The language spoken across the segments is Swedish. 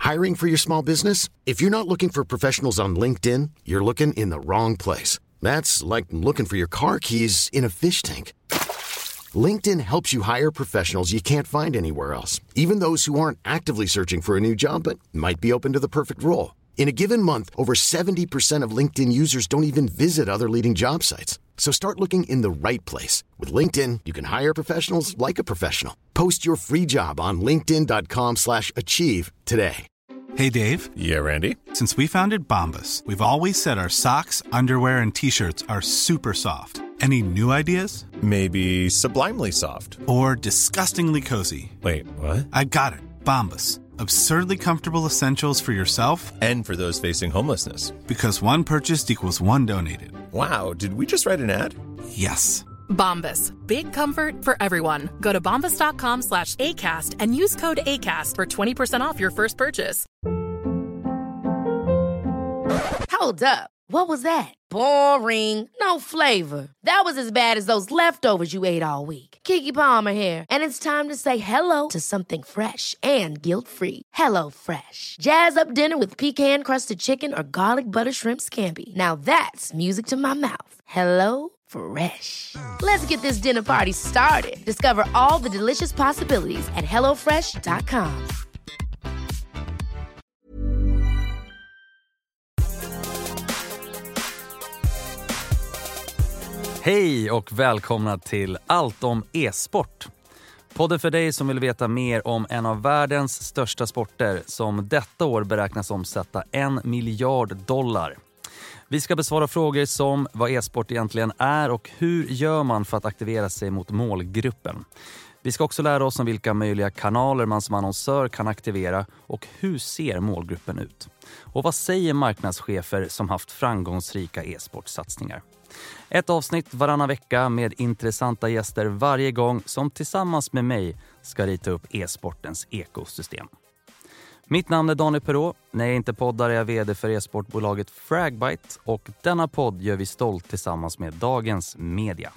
Hiring for your small business? If you're not looking for professionals on LinkedIn, you're looking in the wrong place. That's like looking for your car keys in a fish tank. LinkedIn helps you hire professionals you can't find anywhere else, even those who aren't actively searching for a new job but might be open to the perfect role. In a given month, over 70% of LinkedIn users don't even visit other leading job sites. So start looking in the right place. With LinkedIn, you can hire professionals like a professional. Post your free job on linkedin.com/achieve today. Hey, Dave. Yeah, Randy. Since we founded Bombas, we've always said our socks, underwear, and T-shirts are super soft. Any new ideas? Maybe sublimely soft. Or disgustingly cozy. Wait, what? I got it. Bombas. Absurdly comfortable essentials for yourself And for those facing homelessness. Because one purchased equals one donated. Wow, did we just write an ad? Yes. Bombas. Big comfort for everyone. Go to bombas.com/ACAST and use code ACAST for 20% off your first purchase. Hold up. What was that? Boring. No flavor. That was as bad as those leftovers you ate all week. Keke Palmer here, and it's time to say hello to something fresh and guilt-free. Hello Fresh. Jazz up dinner with pecan-crusted chicken or garlic butter shrimp scampi. Now that's music to my mouth. Hello Fresh. Let's get this dinner party started. Discover all the delicious possibilities at hellofresh.com. Hej och välkomna till Allt om e-sport. Podden för dig som vill veta mer om en av världens största sporter som detta år beräknas omsätta $1 miljard. Vi ska besvara frågor som vad e-sport egentligen är och hur gör man för att aktivera sig mot målgruppen. Vi ska också lära oss om vilka möjliga kanaler man som annonsör kan aktivera och hur ser målgruppen ut. Och vad säger marknadschefer som haft framgångsrika e-sportsatsningar? Ett avsnitt varannan vecka med intressanta gäster varje gång som tillsammans med mig ska rita upp e-sportens ekosystem. Mitt namn är Daniel Perrault. När jag inte poddar är jag vd för e-sportbolaget Fragbite och denna podd gör vi stolt tillsammans med Dagens Media.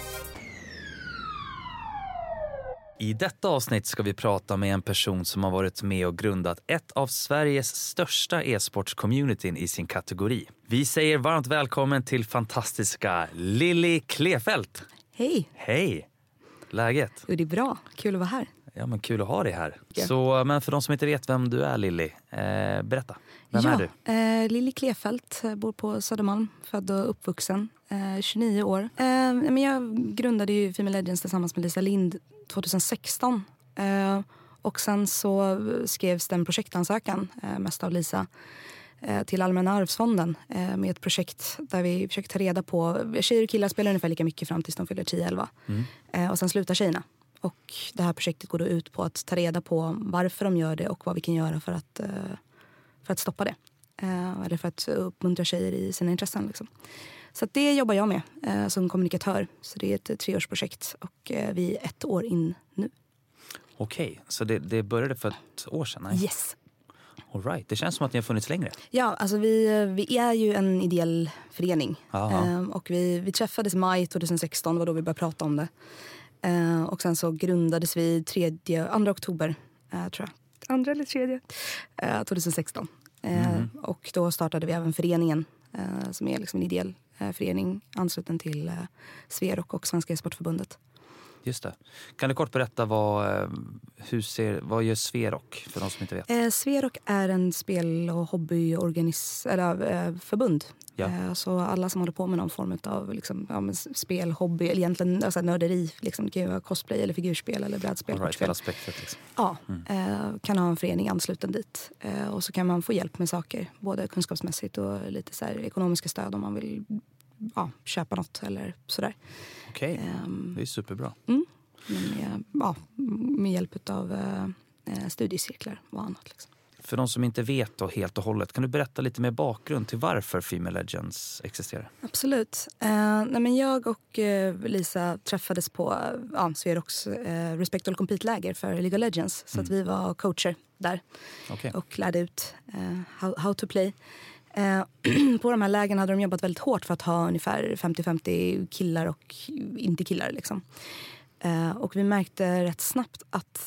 I detta avsnitt ska vi prata med en person som har varit med och grundat ett av Sveriges största e-sportscommunityn i sin kategori. Vi säger varmt välkommen till fantastiska Lilly Klefelt. Hej. Hej. Läget? Jo, det är bra. Kul att vara här. Ja, men kul att ha dig här. Ja. Så, men för de som inte vet vem du är, Lilly, berätta. Vem är du? Lilly Klefelt, bor på Södermalm, född och uppvuxen, 29 år. Men jag grundade ju Female Legends tillsammans med Lisa Lind 2016. Och sen så skrevs det en projektansökan, mest av Lisa, till Allmänna arvsfonden med ett projekt där vi försöker ta reda på, tjejer och killar spelar ungefär lika mycket fram tills de fyller 10-11. Och sen slutar tjejerna. Och det här projektet går då ut på att ta reda på varför de gör det och vad vi kan göra för att stoppa det. Eller för att uppmuntra tjejer i sina intressen. Liksom. Så att det jobbar jag med som kommunikatör. Så det är ett 3-årsprojekt och vi är 1 år in nu. Okej, så det började för ett år sedan? Nej? Yes. All right. Det känns som att ni har funnits längre. Ja, alltså vi är ju en ideell förening. Och vi träffades i maj 2016, var då vi började prata om det. Och sen så grundades vi 2 oktober, tror jag. 2 eller 3, 2016. Och då startade vi även föreningen som är liksom en ideell förening ansluten till Sverok och Svenska e-sportförbundet. Just det. Kan du kort berätta vad gör Sverok för de som inte vet? Sverok är en spel- och förbund. Ja. Så alla som håller på med någon form av liksom, spel, hobby, eller egentligen alltså, nörderi, liksom, det kan ju vara cosplay eller figurspel eller brädspel. All right, hela spektrat liksom. Ja, kan ha en förening ansluten dit. Och så kan man få hjälp med saker, både kunskapsmässigt och lite så här, ekonomiska stöd om man vill köpa något eller sådär. Okej, det är superbra. Med hjälp av studiecirklar och annat. Liksom. För de som inte vet då helt och hållet, kan du berätta lite mer bakgrund till varför Female Legends existerar? Absolut. Men jag och Lisa träffades på Sveroks Respect All Compete-läger för League of Legends. Så att vi var coacher där och lärde ut how to play. På de här lägen hade de jobbat väldigt hårt för att ha ungefär 50-50 killar och inte killar liksom. Och vi märkte rätt snabbt att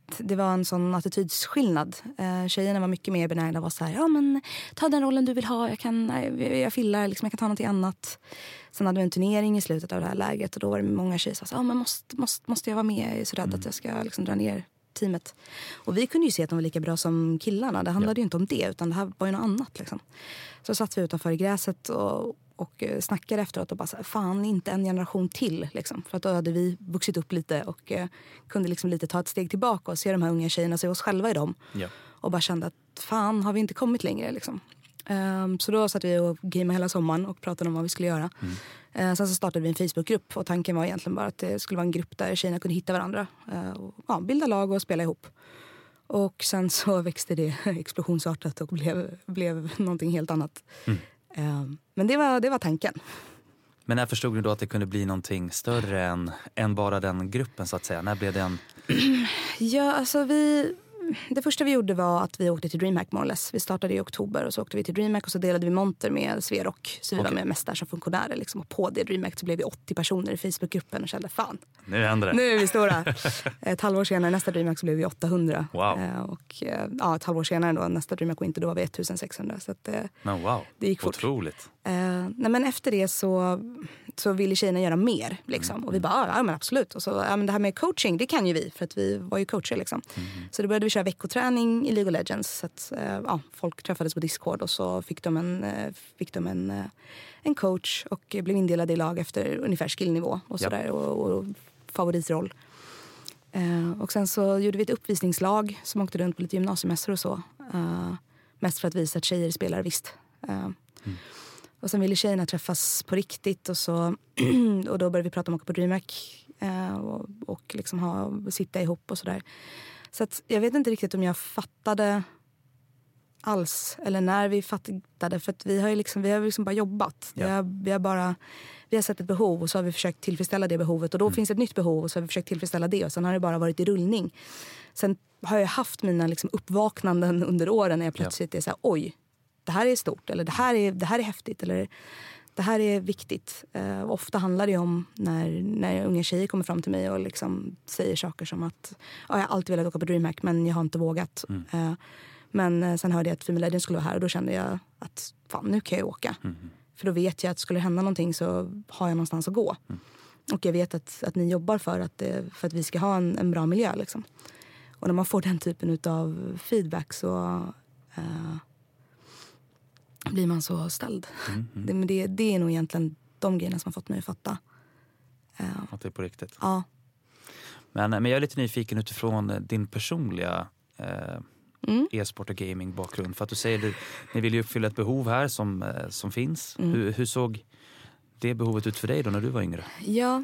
det var en sån attitydsskillnad. Tjejerna var mycket mer benägna att vara så här, ja men ta den rollen du vill ha, jag fillar, liksom, jag kan ta något annat. Sen hade vi en turnering i slutet av det här lägret och då var det många tjejer som sa, ja men måste jag vara med, jag är så rädd att jag ska liksom dra ner teamet. Och vi kunde ju se att de var lika bra som killarna, det handlade ju inte om det utan det här var ju något annat liksom. Så satt vi utanför i gräset och snackade efteråt och bara så här, fan inte en generation till liksom. För att då hade vi vuxit upp lite och kunde liksom lite ta ett steg tillbaka och se de här unga tjejerna, se oss själva i dem. Och bara kände att fan har vi inte kommit längre liksom. Så då satt vi och gamade hela sommaren och pratade om vad vi skulle göra. Sen så startade vi en Facebookgrupp och tanken var egentligen bara att det skulle vara en grupp där tjejerna kunde hitta varandra. Och bilda lag och spela ihop. Och sen så växte det explosionsartat och blev någonting helt annat. Men det var tanken. Men när förstod du då att det kunde bli någonting större än bara den gruppen så att säga? När blev det en... Ja, alltså det första vi gjorde var att vi åkte till DreamHack more or less. Vi startade i oktober och så åkte vi till DreamHack och så delade vi monter med Sverok. Så vi var med mest där som funktionärer liksom. Och på det DreamHack så blev vi 80 personer i Facebookgruppen och kände fan. Nu händer det. Nu är vi stora. Ett halvår senare nästa DreamHack så blev vi 800. Wow. Och ett halvår senare då nästa DreamHack Winter då var vi 1600. Så att, wow. Det gick fort. Otroligt. Nej, men efter det så ville tjejerna göra mer liksom. Och vi bara, ja men absolut. Och så, men det här med coaching, det kan ju vi. För att vi var ju coacher liksom. Så då började vi köra veckoträning i League of Legends. Så att folk träffades på Discord. Och så fick de en coach. Och blev indelade i lag efter ungefär skillnivå. Och sådär, och favoritroll. Och sen så gjorde vi ett uppvisningslag. Som åkte runt på lite gymnasiemässor och så. Mest för att visa att tjejer spelar visst. Och sen ville tjejerna träffas på riktigt och då började vi prata om att åka på DreamHack och liksom sitta ihop och sådär. Så att jag vet inte riktigt om jag fattade alls eller när vi fattade, för att vi har liksom bara jobbat. Vi har sett ett behov och så har vi försökt tillfredsställa det behovet och då finns ett nytt behov och så har vi försökt tillfredsställa det och sen har det bara varit i rullning. Sen har jag haft mina liksom uppvaknanden under åren när jag plötsligt är så här, oj, det här är stort eller det här är häftigt eller det här är viktigt. Ofta handlar det om när unga tjejer kommer fram till mig och liksom säger saker som att jag har alltid velat åka på DreamHack men jag har inte vågat. Men sen hörde jag att Female Legends skulle vara här och då kände jag att fan, nu kan jag åka. För då vet jag att skulle det hända någonting så har jag någonstans att gå. Och jag vet att ni jobbar för att vi ska ha en bra miljö liksom. Och när man får den typen av feedback så blir man så ställd. Det är nog egentligen de grejerna som har fått mig att fatta. Att det är på riktigt. Ja. Men jag är lite nyfiken utifrån din personliga e-sport och gaming bakgrund. För att du säger ni vill ju uppfylla ett behov här som finns. Hur såg det behovet ut för dig då när du var yngre? Ja,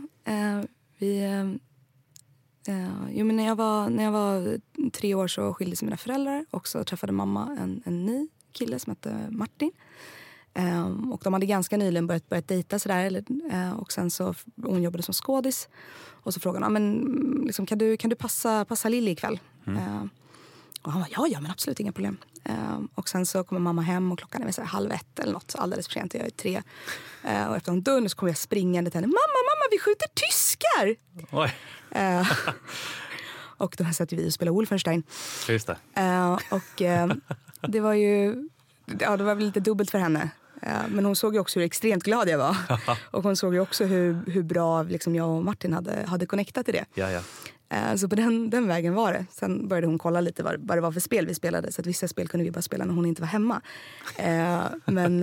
men när jag var 3 år så skilde sig mina föräldrar och så träffade mamma en ny kille som hette Martin. Och de hade ganska nyligen börjat dejta sådär. Och sen så hon jobbade som skådis. Och så frågade hon, liksom, kan du passa Lilly ikväll? Och han var, ja men absolut, inga problem. Och sen så kommer mamma hem och klockan är 12:30 eller något, alldeles för sent, jag är 3. Och efter en dörr så kommer jag springande till henne, mamma, vi skjuter tyskar! Oj. Och då satt vi och spelade Wolfenstein. Just det. Och det var ju, det var väl lite dubbelt för henne. Men hon såg ju också hur extremt glad jag var. Och hon såg ju också hur bra liksom, jag och Martin hade connectat i det. Ja. Så på den vägen var det. Sen började hon kolla lite vad det var för spel vi spelade. Så att vissa spel kunde vi bara spela när hon inte var hemma. Men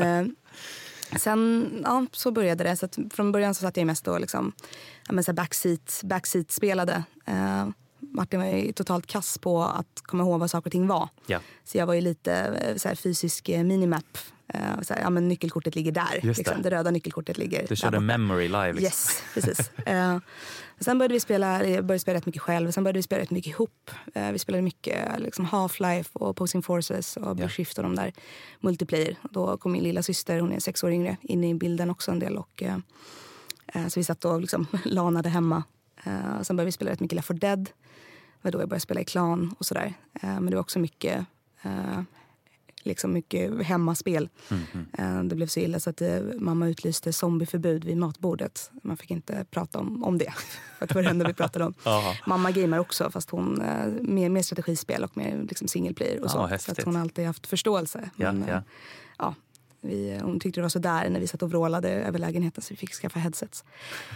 sen så började det. Så att från början så satt jag mest då liksom, backseat spelade. Martin var ju totalt kass på att komma ihåg vad saker och ting var. Ja. Så jag var ju lite så här, fysisk minimap. Så här, men nyckelkortet ligger där. Liksom. Det röda nyckelkortet ligger. Du körde memory live. Liksom. Yes, precis. Sen började jag började spela rätt mycket själv. Sen började vi spela rätt mycket ihop. Vi spelade mycket liksom Half-Life och Opposing Forces och Blue Shift och de där multiplayer. Då kom min lilla syster, hon är 6 år yngre, in i bilden också en del. Och, så vi satt och liksom lanade hemma. Sen började vi spela rätt mycket Left 4 Dead. Det var då jag började spela i klan och sådär. Men det var också mycket liksom mycket hemmaspel. Det blev så illa så att mamma utlyste zombieförbud vid matbordet. Man fick inte prata om det. För det var det enda vi pratade om. Mamma gamer också, fast hon mer strategispel och mer liksom single player och så. Så att hon alltid haft förståelse. Men, hon tyckte det var så där när vi satt och vrålade över lägenheten så vi fick skaffa headsets.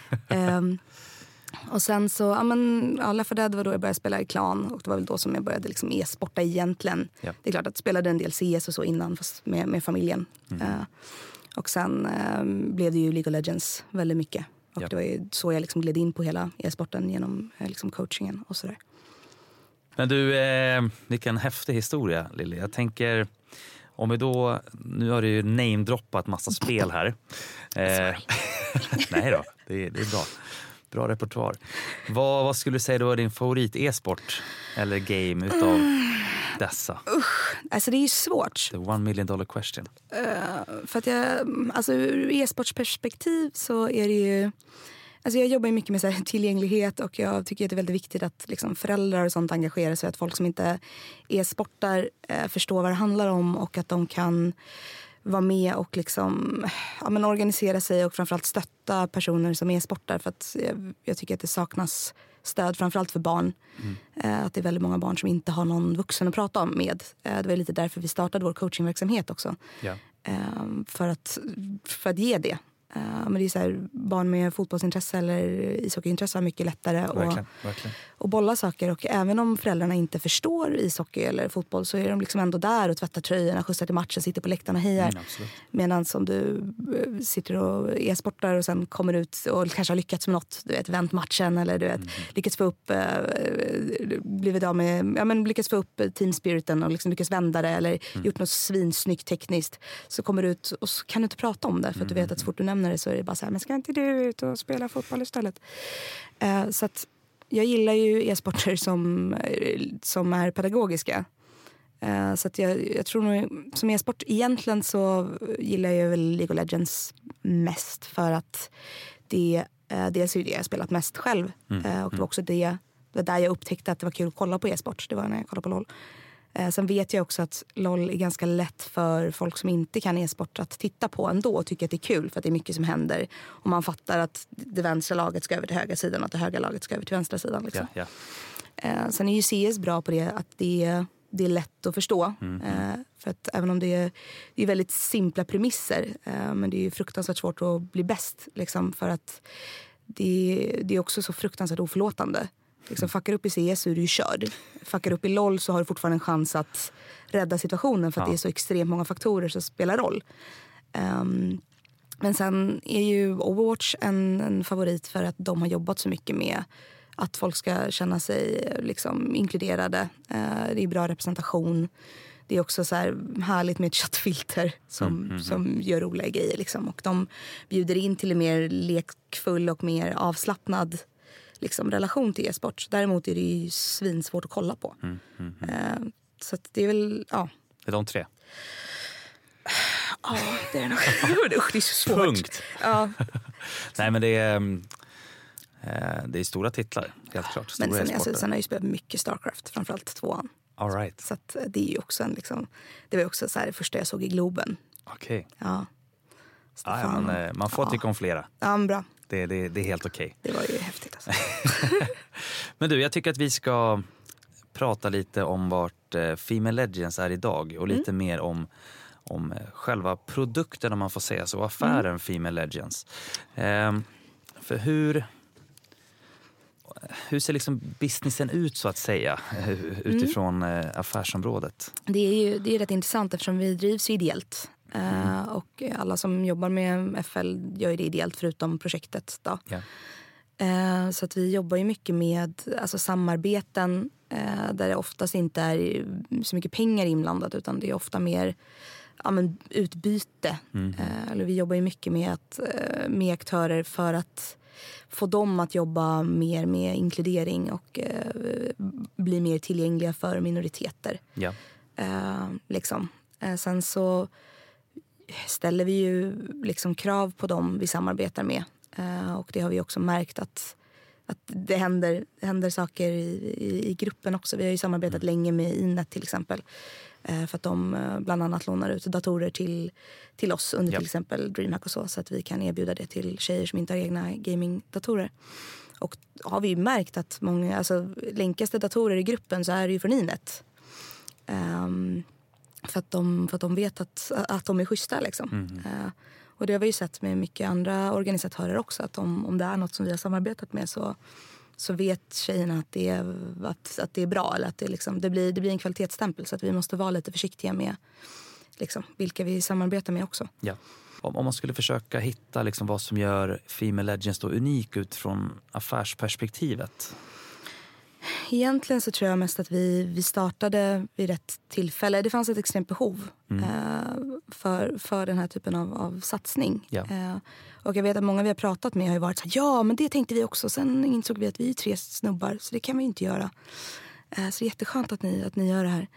Och sen så, Left 4 Dead var då jag började spela i klan. Och det var väl då som jag började liksom e-sporta egentligen. Det är klart att jag spelade en del CS och så innan, fast med familjen. Och sen blev det ju League of Legends väldigt mycket. Och det var ju så jag liksom gled in på hela e-sporten genom liksom coachingen och sådär. Men du, vilken häftig historia, Lilly. Jag tänker, om vi då, nu har du ju namedroppat massa spel här. Nej då, det är bra. Bra repertoar. Vad skulle du säga då är din favorit e-sport eller game utav dessa? Alltså det är ju svårt. The $1 million question. För att ur e-sportsperspektiv så är det ju... Alltså jag jobbar ju mycket med så här tillgänglighet och jag tycker att det är väldigt viktigt att liksom föräldrar och sånt engagerar sig. Att folk som inte e-sportar förstår vad det handlar om och att de kan vara med och liksom, organisera sig och framförallt stötta personer som e-sportar. För att jag tycker att det saknas stöd framförallt för barn. Att det är väldigt många barn som inte har någon vuxen att prata med. Det var lite därför vi startade vår coachingverksamhet också. För att ge det. Men det är så här, barn med fotbollsintresse eller ishockeyintresse har mycket lättare att bolla saker. Och även om föräldrarna inte förstår ishockey eller fotboll så är de liksom ändå där och tvättar tröjorna, skjutsar till matchen, sitter på läktarna och hejar. Medan som du sitter och e-sportar och sen kommer ut och kanske har lyckats med något, du vet, vänt matchen eller du vet, lyckats få upp lyckats få upp teamspiriten och liksom lyckats vända det eller gjort något svinsnyggt tekniskt, så kommer du ut och så kan du inte prata om det för att du vet att så fort du nämner det så är det bara så här, men ska inte du ut och spela fotboll istället? Så att jag gillar ju e-sporter som är pedagogiska. Så att jag tror nog, som e-sport egentligen så gillar jag väl League of Legends mest för att dels är det jag spelat mest själv. Och det var också det var där jag upptäckte att det var kul att kolla på e-sport. Det var när jag kollade på LOL. Sen vet jag också att LOL är ganska lätt för folk som inte kan e-sport att titta på ändå och tycka att det är kul för att det är mycket som händer. Och man fattar att det vänstra laget ska över till högra sidan och att det högra laget ska över till vänstra sidan. Liksom. Sen är ju CS bra på det, att det är lätt att förstå. För att även om det är väldigt simpla premisser, men det är ju fruktansvärt svårt att bli bäst. Liksom, för att det är också så fruktansvärt oförlåtande. Liksom, fuckar upp i CS så är du ju körd. Fuckar upp i LOL så har du fortfarande en chans att rädda situationen för att det är så extremt många faktorer som spelar roll. Men sen är ju Overwatch en favorit för att de har jobbat så mycket med att folk ska känna sig liksom inkluderade. Det är bra representation. Det är också så här härligt med ett chattfilter som gör roliga grejer. Liksom. Och de bjuder in till en mer lekfull och mer avslappnad liksom, relation till e-sport. Däremot är det ju svinsvårt att kolla på. Så att det är väl, ja. Det är de tre? Ja, det är nog. Usch, det är så svårt. Punkt. Ja. Nej, men det är stora titlar, helt klart. Stora men sen har jag ju spelat mycket StarCraft, framförallt 2:an. All right. Så att det är ju också en liksom, det var ju också så här det första jag såg i Globen. Okej. Ja. Men man får tycka om flera. Ja, men bra. Det är helt okej. Det var ju häftigt alltså. Men du, jag tycker att vi ska prata lite om vart Female Legends är idag och lite mer om själva produkten, om man får säga så, affären Female Legends. För hur ser liksom businessen ut så att säga utifrån affärsområdet? Det är rätt intressant eftersom vi drivs ideellt. Och alla som jobbar med FL gör det ideellt förutom projektet då. Yeah. Så att vi jobbar ju mycket med alltså, samarbeten där det oftast inte är så mycket pengar inblandat utan det är ofta mer utbyte. Eller vi jobbar ju mycket med aktörer för att få dem att jobba mer med inkludering och bli mer tillgängliga för minoriteter. Yeah. Liksom. Sen så ställer vi ju liksom krav på dem vi samarbetar med. Och det har vi också märkt att att det händer saker i gruppen också. Vi har ju samarbetat länge med Inet till exempel. För att de bland annat lånar ut datorer till oss under till exempel DreamHack och så att vi kan erbjuda det till tjejer som inte har egna gamingdatorer. Och har vi ju märkt att många, alltså länkaste datorer i gruppen så är det ju från Inet. För att de vet att de är schyssta liksom. Och det har vi ju sett med mycket andra organisatörer också, att om det är något som vi har samarbetat med så vet tjejerna att det är bra, eller att det blir en kvalitetsstämpel, så att vi måste vara lite försiktiga med liksom, vilka vi samarbetar med också. Ja. Om man skulle försöka hitta liksom, vad som gör Female Legends då unik utifrån affärsperspektivet? Egentligen så tror jag mest att vi startade vid rätt tillfälle. Det fanns ett extremt behov för den här typen av satsning. Ja. Och jag vet att många vi har pratat med har ju varit så här, ja men det tänkte vi också. Sen insåg vi att vi är 3 snubbar, så det kan vi inte göra. Så det är jätteskönt att ni gör det här.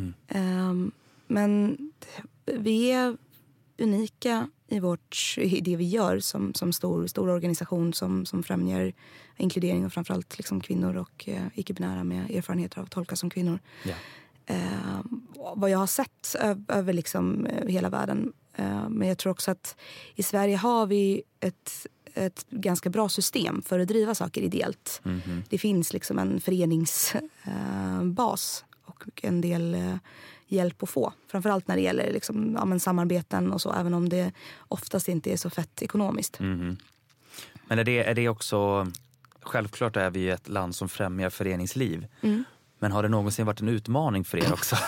Men vi är unika i det vi gör som stor organisation som främjar inkludering och framförallt liksom kvinnor och icke-binära med erfarenheter av att tolka som kvinnor. Ja. Vad jag har sett över liksom hela världen. Men jag tror också att i Sverige har vi ett ganska bra system för att driva saker ideellt. Det finns liksom en föreningsbas och en del hjälp att få. Framförallt när det gäller liksom, samarbeten och så, även om det oftast inte är så fett ekonomiskt. Men är det också, självklart är vi ju ett land som främjar föreningsliv. Men har det någonsin varit en utmaning för er också?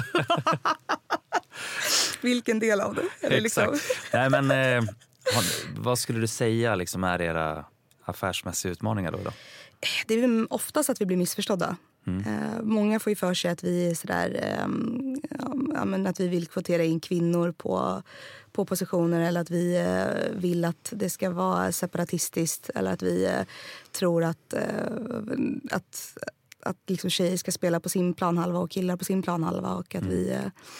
Vilken del av det? Exakt. Nej, men vad skulle du säga liksom, är era affärsmässiga utmaningar då? Det är oftast att vi blir missförstådda. Många får ju för sig att vi är sådär, att vi vill kvotera in kvinnor på positioner, eller att vi vill att det ska vara separatistiskt, eller att vi tror att liksom tjejer ska spela på sin planhalva och killar på sin planhalva, och att vi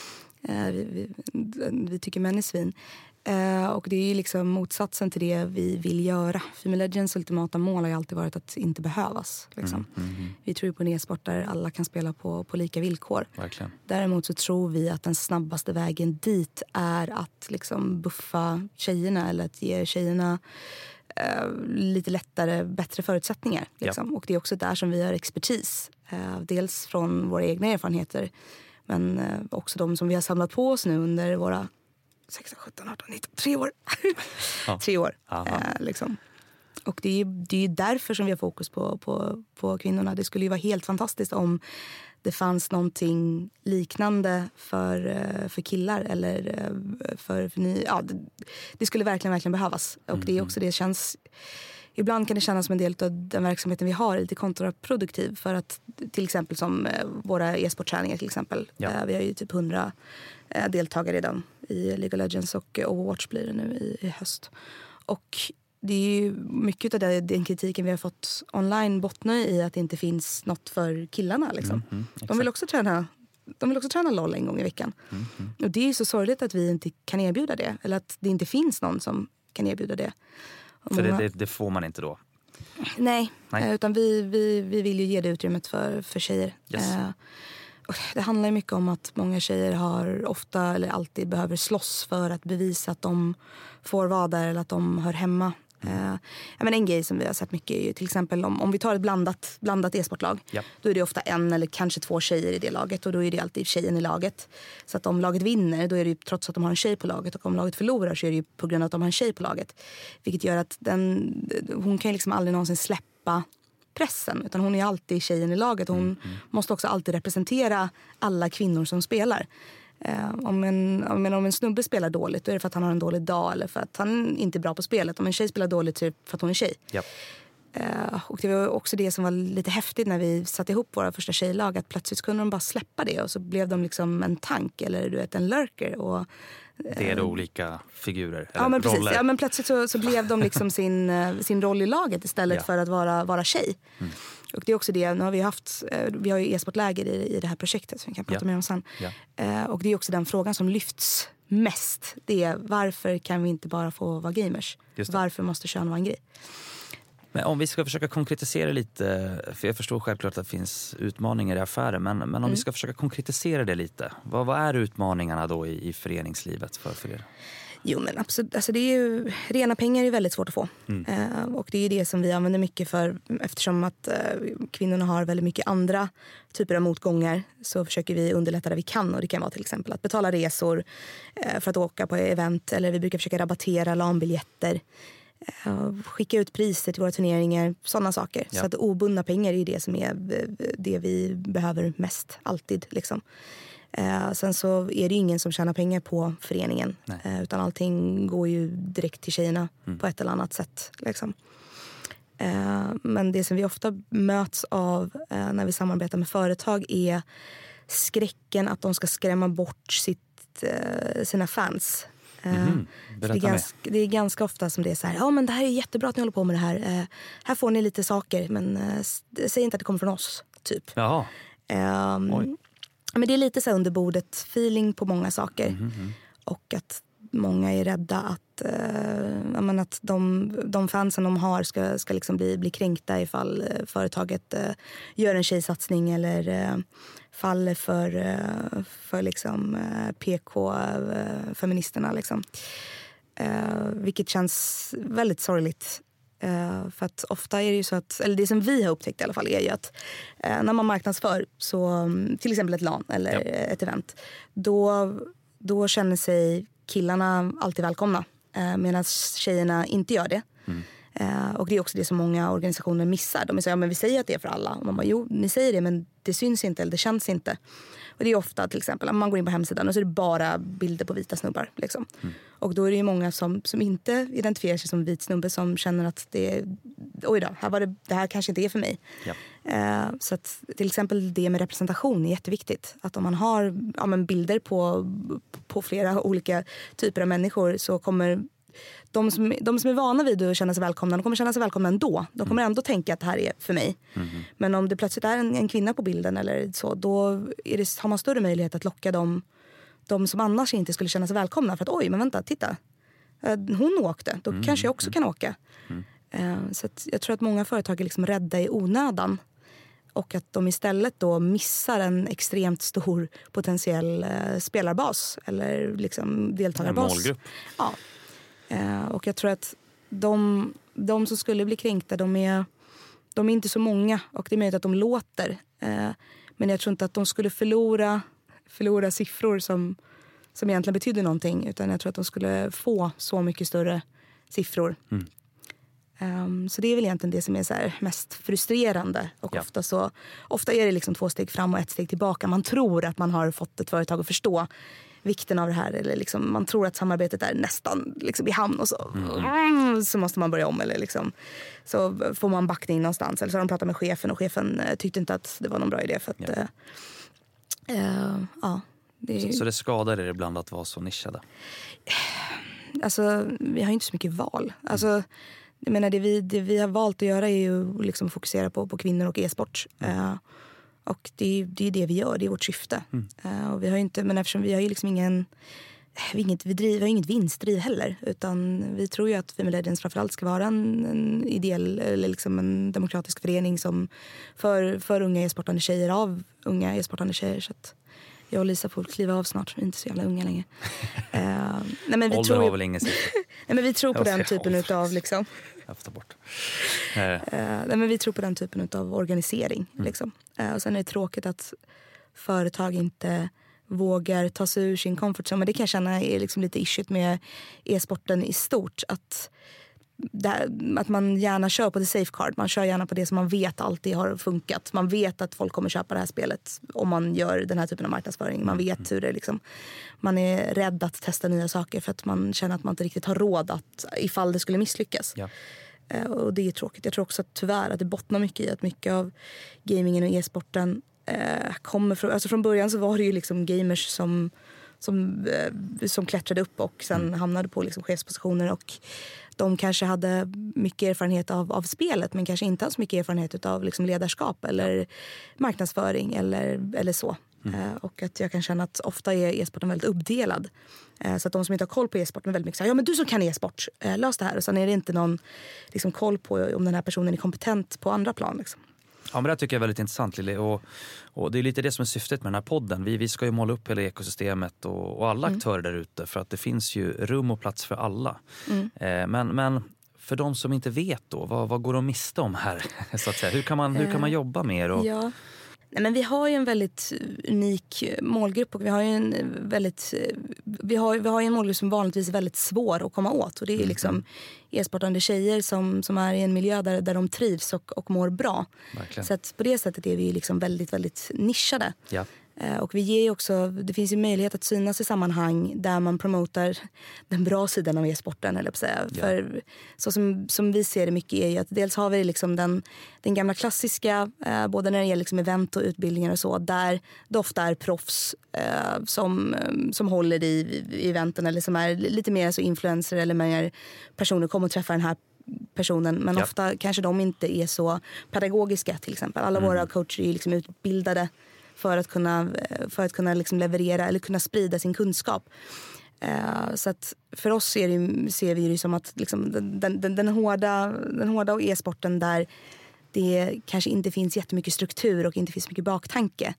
tycker män är svin. Och det är ju liksom motsatsen till det vi vill göra. Female Legends ultimata mål har ju alltid varit att inte behövas. Liksom. Vi tror på en e-sport där alla kan spela på lika villkor. Verkligen. Däremot så tror vi att den snabbaste vägen dit är att liksom buffa tjejerna, eller att ge tjejerna lite lättare, bättre förutsättningar. Liksom. Ja. Och det är också där som vi har expertis. Dels från våra egna erfarenheter, men också de som vi har samlat på oss nu under våra 16, 17, 18, 19, 3 år. Ja. 3 år. Liksom. Och det är ju därför som vi har fokus på kvinnorna. Det skulle ju vara helt fantastiskt om det fanns någonting liknande för killar, eller det skulle verkligen behövas. Och det är också det känns. Ibland kan det kännas som en del av den verksamheten vi har lite kontraproduktiv, för att till exempel som våra e-sportträningar till exempel. Ja. Vi har ju typ 100 deltagare redan i League of Legends, och Overwatch blir det nu i höst. Och det är ju mycket av den kritiken vi har fått online bottnar i att det inte finns något för killarna liksom. De vill också träna LOL en gång i veckan. Och det är ju så sorgligt att vi inte kan erbjuda det, eller att det inte finns någon som kan erbjuda det. För det får man inte då? Nej. Utan vi vill ju ge det utrymmet för tjejer. Yes. Och det handlar ju mycket om att många tjejer har ofta eller alltid behöver slåss för att bevisa att de får vara där, eller att de hör hemma. Men en grej som vi har sett mycket är ju till exempel om vi tar ett blandat e-sportlag. Yep. Då är det ofta 1 eller kanske 2 tjejer i det laget, och då är det alltid tjejen i laget. Så att om laget vinner, då är det ju trots att de har en tjej på laget, och om laget förlorar så är det ju på grund av att de har en tjej på laget. Vilket gör att hon kan ju liksom aldrig någonsin släppa pressen, utan hon är alltid tjejen i laget, och hon måste också alltid representera alla kvinnor som spelar. Om en snubbe spelar dåligt, då är det för att han har en dålig dag, eller för att han inte är bra på spelet. Om en tjej spelar dåligt, så är det för att hon är tjej. Yep. Och det var också det som var lite häftigt när vi satte ihop våra första tjejlag, att plötsligt kunde de bara släppa det, och så blev de liksom en tank, eller en lurker. Och det är då olika figurer, eller ja, men precis. roller. Ja, men plötsligt så blev de liksom sin roll i laget istället för att vara tjej. Och det är också det, nu har vi har ju e-sportläger i det här projektet, som vi kan prata mer om sen. Och det är också den frågan som lyfts mest. Det är, varför kan vi inte bara få vara gamers? Varför måste kön vara en grej? Men om vi ska försöka konkretisera lite, för jag förstår självklart att det finns utmaningar i affären, men om vi ska försöka konkretisera det lite. Vad är utmaningarna då i föreningslivet för er? Jo, men absolut. Alltså det är ju, rena pengar är väldigt svårt att få. Och det är det som vi använder mycket för, eftersom att kvinnorna har väldigt mycket andra typer av motgångar, så försöker vi underlätta det vi kan. Och det kan vara till exempel att betala resor för att åka på event, eller vi brukar försöka rabattera LAN-biljetter, skicka ut priser till våra turneringar, sådana saker. Ja. Så att obundna pengar är det som är det vi behöver mest, alltid liksom. Sen så är det ju ingen som tjänar pengar på föreningen, utan allting går ju direkt till tjejerna på ett eller annat sätt liksom. Men det som vi ofta möts av när vi samarbetar med företag är skräcken att de ska skrämma bort sina fans. Det är ganska ofta som det är så här: ja, men det här är jättebra att ni håller på med det här. Här får ni lite saker, men säg inte att det kommer från oss, typ. Jaha. Men det är lite så under bordet feeling på många saker. Och att många är rädda att de fansen de har ska liksom bli kränkta ifall företaget gör en tjejsatsning eller faller för liksom PK-feministerna liksom. Vilket känns väldigt sorgligt. För att ofta är det ju så att, eller det som vi har upptäckt i alla fall är ju att när man marknadsför, så till exempel ett LAN eller ett event, då känner sig killarna alltid välkomna, medan tjejerna inte gör det. Och det är också det som många organisationer missar. De säger, ja men vi säger att det är för alla. Och man bara, jo ni säger det, men det syns inte eller det känns inte. Och det är ofta till exempel att man går in på hemsidan och så är det bara bilder på vita snubbar liksom. Och då är det ju många som inte identifierar sig som vit snubbe, som känner att oj då, det här kanske inte är för mig. Så att till exempel det med representation är jätteviktigt. Att om man har bilder på flera olika typer av människor, så kommer de som är vana vid att känna sig välkomna, de kommer känna sig välkomna ändå. De kommer ändå tänka att det här är för mig. Men om det plötsligt är en kvinna på bilden eller så, då har man större möjlighet att locka de som annars inte skulle känna sig välkomna. För att oj, men vänta, titta. Hon åkte, då kanske jag också kan åka. Så att jag tror att många företag är liksom rädda i onödan. Och att de istället då missar en extremt stor potentiell spelarbas eller liksom deltagarbas. En målgrupp. Ja. Och jag tror att de som skulle bli kränkta, de är inte så många, och det är möjligt att de låter. Men jag tror inte att de skulle förlora siffror som egentligen betyder någonting, utan jag tror att de skulle få så mycket större siffror. Så det är väl egentligen det som är så här mest frustrerande. Och ofta är det liksom 2 steg fram och 1 steg tillbaka. Man tror att man har fått ett företag att förstå vikten av det här, eller liksom, man tror att samarbetet är nästan liksom i hamn, och så måste man börja om, eller liksom, så får man backning någonstans, eller så har de pratat med chefen och chefen tyckte inte att det var någon bra idé för att Så det skadar er ibland att vara så nischade? Alltså, vi har inte så mycket val. Alltså, jag menar, det vi har valt att göra är ju liksom fokusera på kvinnor och e-sport. Och det är det vi gör, det är vårt syfte. Och vi har inte, men eftersom vi har ju liksom vi har inget vinstdriv heller, utan vi tror ju att Female Legends framförallt ska vara en ideell eller liksom en demokratisk förening som för unga e-sportande tjejer av unga e-sportande tjejer. Så att jag och Lisa får kliva av snart, vi är inte så jävla unga längre. Nej, men vi tror väl ingen nej, men vi tror på den typen utav liksom. Jag får ta bort. Nej, men vi tror på den typen av organisering liksom. Och sen är det tråkigt att företag inte vågar ta sig ur sin comfort zone. Men det kan jag känna är liksom lite issuet med e-sporten i stort, att man gärna kör på the safeguard. Man kör gärna på det som man vet alltid har funkat. Man vet att folk kommer köpa det här spelet om man gör den här typen av marknadsföring. Man vet hur det liksom, man är rädd att testa nya saker för att man känner att man inte riktigt har råd att, ifall det skulle misslyckas. Och det är tråkigt. Jag tror också att tyvärr att det bottnar mycket i att mycket av gamingen och e-sporten kommer från, alltså från början så var det ju liksom gamers som klättrade upp och sen hamnade på liksom chefspositioner, och de kanske hade mycket erfarenhet av spelet, men kanske inte så mycket erfarenhet av liksom ledarskap eller marknadsföring eller så. Och att jag kan känna att ofta är e-sporten väldigt uppdelad. Så att de som inte har koll på e-sporten är väldigt mycket så här, ja men du som kan e-sport, lös det här. Och sen är det inte någon liksom, koll på om den här personen är kompetent på andra plan liksom. Ja, men det tycker jag är väldigt intressant, Lili. Och det är lite det som är syftet med den här podden. Vi ska ju måla upp hela ekosystemet och alla aktörer där ute, för att det finns ju rum och plats för alla. Men för de som inte vet då, vad går de miste om här? Så att säga? Hur kan man jobba mer? Ja. Nej, men vi har ju en väldigt unik målgrupp, och vi har ju en väldigt vi har en målgrupp som vanligtvis är väldigt svår att komma åt, och det är liksom e-sportande tjejer som är i en miljö där de trivs och mår bra. Verkligen. Så att på det sättet är vi liksom väldigt, väldigt nischade. Ja. Och vi ger ju också, det finns ju möjlighet att synas i sammanhang där man promotar den bra sidan av e-sporten, eller på säga. Ja. För så som vi ser det mycket är ju att dels har vi liksom den gamla klassiska, både när det gäller liksom event och utbildningar och så, där det ofta är proffs som håller i eventen, eller som är lite mer så influencer eller mer personer kommer och träffa den här personen, men ofta kanske de inte är så pedagogiska till exempel. Alla våra coacher är liksom utbildade för att kunna liksom leverera eller kunna sprida sin kunskap. Så att för oss ser vi det som att liksom den hårda e-sporten där det kanske inte finns jättemycket struktur och inte finns mycket baktanke.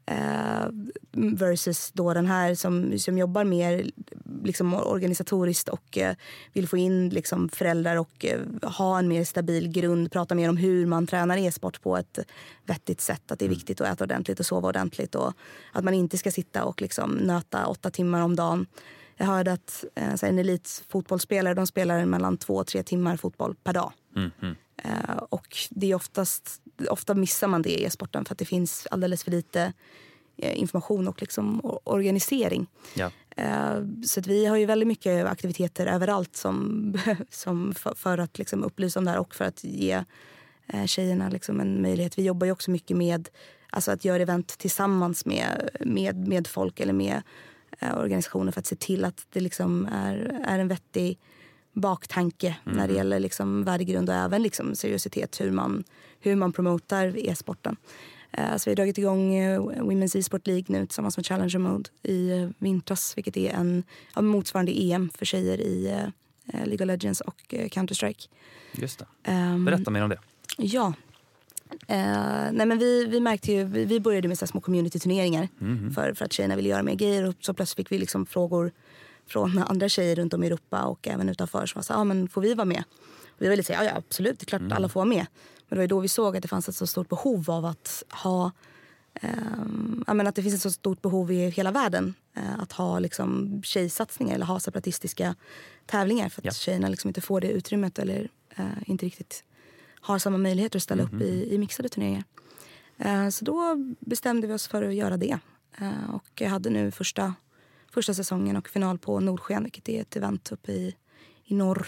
Versus då den här som jobbar mer liksom organisatoriskt och vill få in liksom föräldrar och ha en mer stabil grund, prata mer om hur man tränar e-sport på ett vettigt sätt, att det är viktigt att äta ordentligt och sova ordentligt, och att man inte ska sitta och liksom nöta 8 timmar om dagen. Jag hörde att en elitfotbollsspelare, de spelar mellan 2 och 3 timmar fotboll per dag. Och det är ofta missar man det i e-sporten för att det finns alldeles för lite information och liksom organisering. Ja. Så att vi har ju väldigt mycket aktiviteter överallt som för att liksom upplysa om det här och för att ge tjejerna liksom en möjlighet. Vi jobbar ju också mycket med alltså att göra event tillsammans med folk eller med organisationer för att se till att det liksom är en vettig baktanke när det gäller liksom värdegrund och även liksom seriositet, hur man promotar e-sporten. Så vi har dragit igång Women's e-sport League nu tillsammans med Challenger Mode i vintras, vilket är en motsvarande EM för tjejer i League of Legends och Counter-Strike. Just det. Berätta mer om det. Ja. Nej, men vi märkte ju, vi började med så små community-turneringar för att tjejerna ville göra mer grejer, och så plötsligt fick vi liksom frågor från andra tjejer runt om i Europa och även utanför som var så men får vi vara med? Och vi ville säga, ja absolut, det är klart att alla får vara med. Men det var då vi såg att det fanns ett så stort behov av att ha att det finns ett så stort behov i hela världen att ha liksom tjejsatsningar eller ha separatistiska tävlingar, för att tjejerna liksom inte får det utrymmet eller inte riktigt har samma möjligheter att ställa upp i mixade turneringar. Så då bestämde vi oss för att göra det. Och jag hade nu första säsongen och final på Nordsken, vilket är ett event uppe i norr.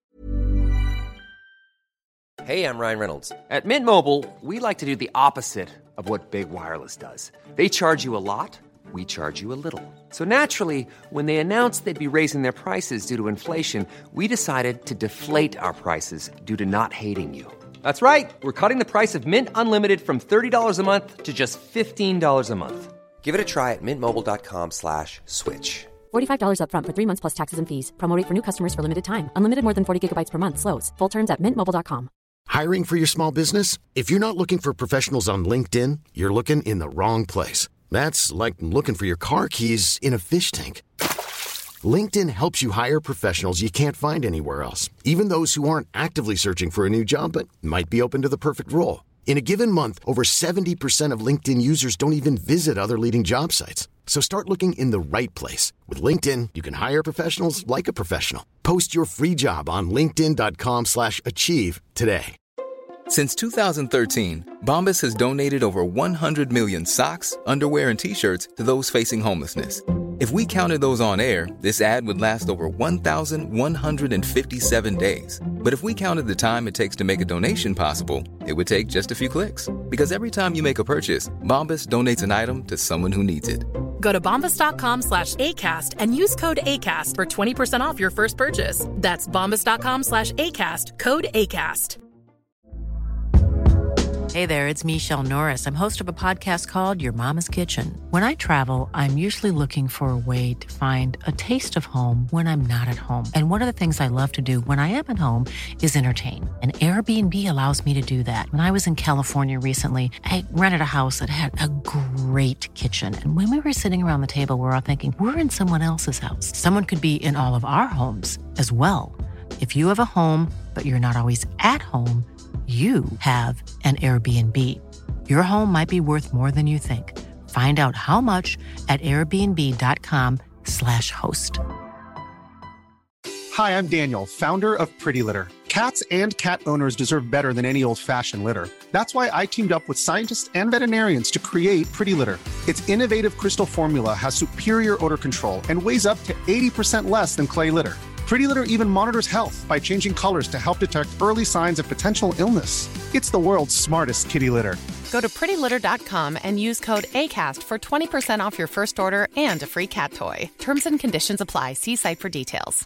Hey, I'm Ryan Reynolds. At Mint Mobile, we like to do the opposite of what Big Wireless does. They charge you a lot, we charge you a little. So naturally, when they announced they'd be raising their prices due to inflation, we decided to deflate our prices due to not hating you. That's right. We're cutting the price of Mint Unlimited from $30 a month to just $15 a month. Give it a try at mintmobile.com/switch. $45 up front for 3 months plus taxes and fees. Promo rate for new customers for limited time. Unlimited more than 40 gigabytes per month slows. Full terms at mintmobile.com. Hiring for your small business? If you're not looking for professionals on LinkedIn, you're looking in the wrong place. That's like looking for your car keys in a fish tank. LinkedIn helps you hire professionals you can't find anywhere else, even those who aren't actively searching for a new job but might be open to the perfect role. In a given month, over 70% of LinkedIn users don't even visit other leading job sites. So start looking in the right place. With LinkedIn, you can hire professionals like a professional. Post your free job on linkedin.com/achieve today. Since 2013, Bombas has donated over 100 million socks, underwear, and T-shirts to those facing homelessness. If we counted those on air, this ad would last over 1,157 days. But if we counted the time it takes to make a donation possible, it would take just a few clicks. Because every time you make a purchase, Bombas donates an item to someone who needs it. Go to bombas.com/ACAST and use code ACAST for 20% off your first purchase. That's bombas.com/ACAST, code ACAST. Hey there, it's Michelle Norris. I'm host of a podcast called Your Mama's Kitchen. When I travel, I'm usually looking for a way to find a taste of home when I'm not at home. And one of the things I love to do when I am at home is entertain. And Airbnb allows me to do that. When I was in California recently, I rented a house that had a great kitchen. And when we were sitting around the table, we were all thinking, we're in someone else's house. Someone could be in all of our homes as well. If you have a home, but you're not always at home, you have an Airbnb. Your home might be worth more than you think. Find out how much at airbnb.com/host. Hi, I'm Daniel, founder of Pretty Litter. Cats and cat owners deserve better than any old-fashioned litter. That's why I teamed up with scientists and veterinarians to create Pretty Litter. Its innovative crystal formula has superior odor control and weighs up to 80% less than clay litter. Pretty Litter even monitors health by changing colors to help detect early signs of potential illness. It's the world's smartest kitty litter. Go to prettylitter.com and use code ACAST for 20% off your first order and a free cat toy. Terms and conditions apply. See site for details.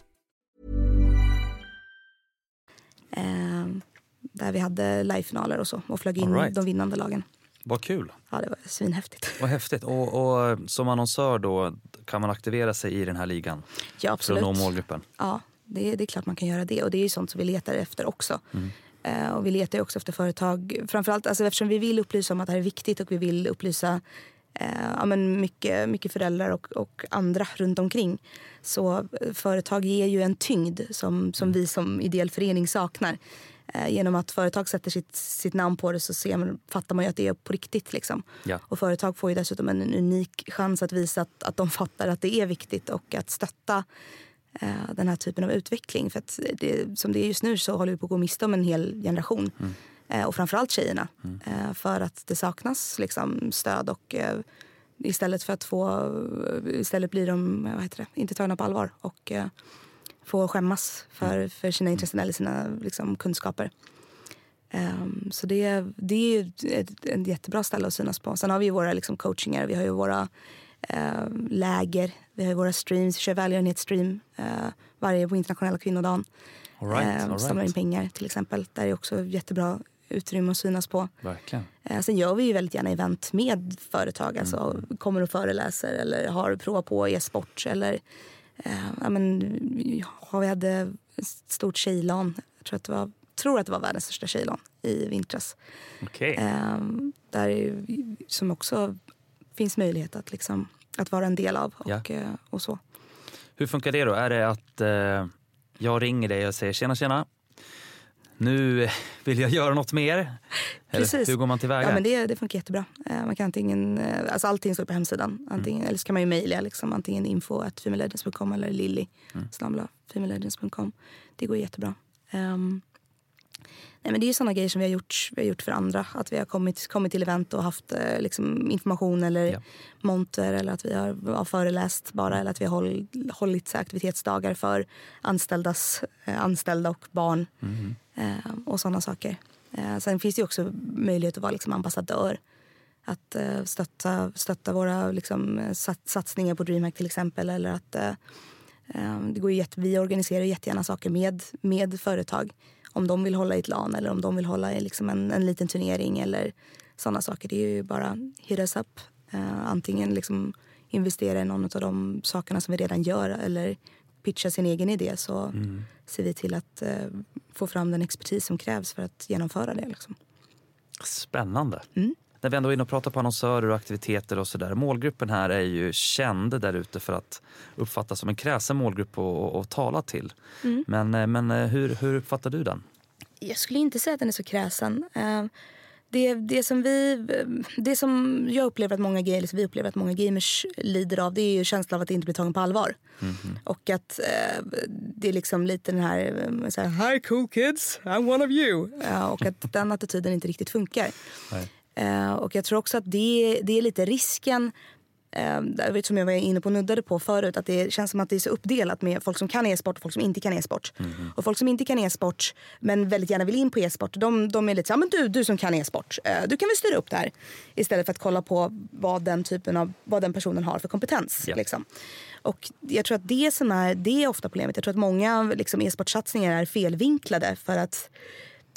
Där vi hade livefinaler och så och flög in de vinnande lagen. Vad kul. Ja, det var svinhäftigt. Vad häftigt. Och som annonsör då kan man aktivera sig i den här ligan? Ja, absolut. För att nå målgruppen? Ja, det är klart man kan göra det. Och det är ju sånt som vi letar efter också. Och vi letar ju också efter företag. Framförallt alltså, eftersom vi vill upplysa om att det här är viktigt och vi vill upplysa mycket föräldrar och andra runt omkring. Så företag ger ju en tyngd som vi som ideell förening saknar. Genom att företag sätter sitt namn på det så fattar man ju att det är på riktigt. Liksom. Ja. Och företag får ju dessutom en unik chans att visa att de fattar att det är viktigt och att stötta den här typen av utveckling. För att som det är just nu så håller vi på att gå miste om en hel generation. Och framförallt tjejerna. För att det saknas liksom, stöd och istället blir de inte tagna på allvar och få skämmas för sina intressen eller sina liksom, kunskaper. Så det är ju ett jättebra ställe att synas på. Sen har vi ju våra liksom, coachingar, vi har ju våra läger, vi har ju våra streams, vi kör välgörenhetsstream varje på internationella kvinnodagen. All right. Samlar in pengar till exempel. Där är också jättebra utrymme att synas på. Verkligen. Sen gör vi ju väldigt gärna event med företag. Alltså kommer och föreläser eller har provat på e-sport eller vi hade ett stort tjejlan. Jag tror att det var världens största tjejlan i vintras. Okay. Där som också finns möjlighet att liksom att vara en del av och så. Hur funkar det då? Är det att jag ringer dig och säger tjena, nu vill jag göra något mer? Precis. Eller hur går man tillväga? Ja, men det funkar jättebra. Man kan antingen, alltså allting står på hemsidan. Eller så kan man ju mejla liksom, antingen info@femalelegends.com eller lilly@femalelegends.com. Det går jättebra. Nej, men det är ju sådana grejer som vi har gjort för andra. Att vi har kommit till event och haft liksom, information eller monter. Eller att vi har föreläst bara. Eller att vi har hållit aktivitetsdagar för anställda och barn. Och sådana saker. Sen finns det ju också möjlighet att vara liksom, ambassadör. Att stötta våra liksom, satsningar på DreamHack till exempel. Eller att det går vi organiserar jättegärna saker med företag. Om de vill hålla i ett LAN eller om de vill hålla i liksom en liten turnering eller sådana saker. Det är ju bara hit us up. Antingen liksom investera i någon av de sakerna som vi redan gör eller pitcha sin egen idé så ser vi till att få fram den expertis som krävs för att genomföra det. Liksom. Spännande. När vi ändå är inne och pratar på annonsörer och aktiviteter och sådär. Målgruppen här är ju känd där ute för att uppfattas som en kräsen målgrupp och tala till. Men hur uppfattar du den? Jag skulle inte säga att den är så kräsen. Det som jag upplever att vi upplever att många gamers lider av, det är ju känslan av att inte bli tagen på allvar. Och att det är liksom lite den här hi cool kids, I'm one of you. Och att den attityden inte riktigt funkar. Och jag tror också att det är lite risken, som jag var inne på och nuddade på förut, att det känns som att det är så uppdelat med folk som kan e-sport och folk som inte kan e-sport. Och folk som inte kan e-sport men väldigt gärna vill in på e-sport, de är lite så här, men du som kan e-sport, du kan väl styra upp det här, istället för att kolla på vad den personen har för kompetens. Liksom. Och jag tror att det är ofta problemet. Jag tror att många liksom, e-sportsatsningar är felvinklade för att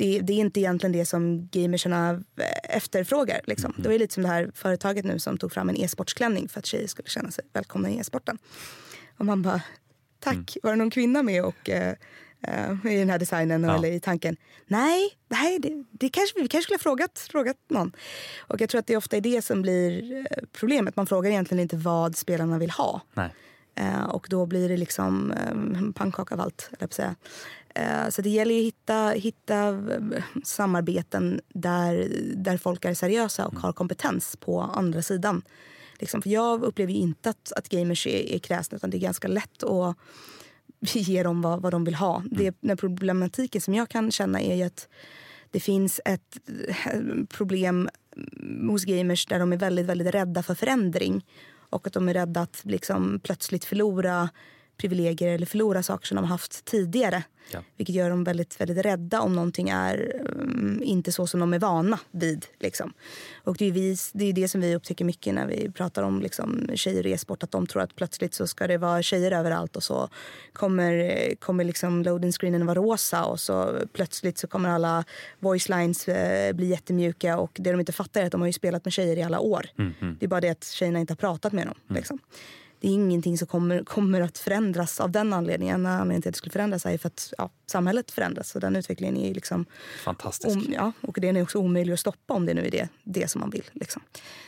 det är inte egentligen det som gamerserna efterfrågar. Liksom. Det var ju lite som det här företaget nu som tog fram en e-sportsklänning för att tjejer skulle känna sig välkomna i e-sporten. Och man bara, tack, var det någon kvinna med och i den här designen eller i tanken? Nej, det kanske vi kanske skulle ha frågat någon. Och jag tror att det ofta är det som blir problemet. Man frågar egentligen inte vad spelarna vill ha. Nej. Och då blir det liksom pannkaka av allt, eller på säga. Så det gäller ju att hitta samarbeten där folk är seriösa och har kompetens på andra sidan. Liksom, för jag upplever ju inte att gamers är kräsna, utan det är ganska lätt att ge dem vad de vill ha. Den problematiken som jag kan känna är ju att det finns ett problem hos gamers där de är väldigt, väldigt rädda för förändring. Och att de är rädda att liksom plötsligt förlora privilegier eller förlora saker som de har haft tidigare. Ja. Vilket gör dem väldigt, väldigt rädda om någonting är inte så som de är vana vid. Liksom. Och det är det som vi upptäcker mycket när vi pratar om liksom, tjejer i e-sport. Att de tror att plötsligt så ska det vara tjejer överallt och så kommer liksom loading screenen vara rosa och så plötsligt så kommer alla voice lines bli jättemjuka och det de inte fattar är att de har ju spelat med tjejer i alla år. Det är bara det att tjejerna inte har pratat med dem. Liksom. Det är ingenting som kommer att förändras av den anledningen. En anledning till att det skulle förändras är för att samhället förändras. Och den utvecklingen är liksom fantastisk. Och den är också omöjlig att stoppa om det nu är det som man vill. Liksom.